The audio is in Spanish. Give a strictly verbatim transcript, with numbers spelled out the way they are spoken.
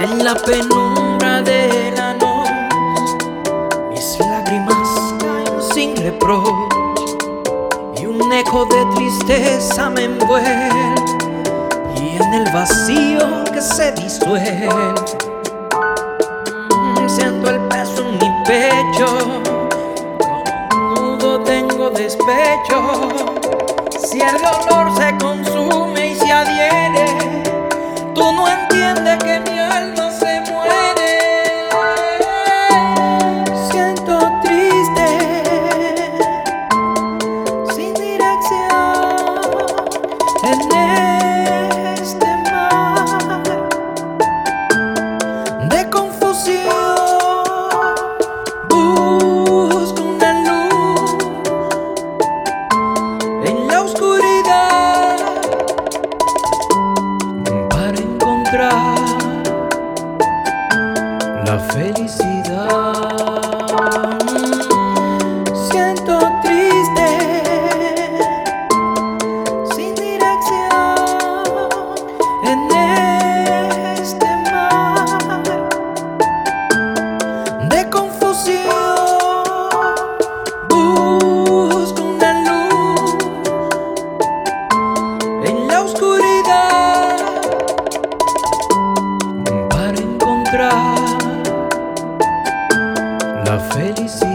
En la penumbra de la noche, mis lágrimas caen sin reproche y un eco de tristeza me envuelve, y en el vacío que se disuelve siento el peso en mi pecho. Con un nudo tengo despecho. Si el dolor se consume y se adhiere, tú no entiendes que mi alma se muere. Siento triste, sin dirección, en este mar de confusión. Busco una luz en la oscuridad para encontrar la felicidad. Siento triste, sin dirección, en este mar de confusión. Busco una luz en la oscuridad para encontrar la felicidad.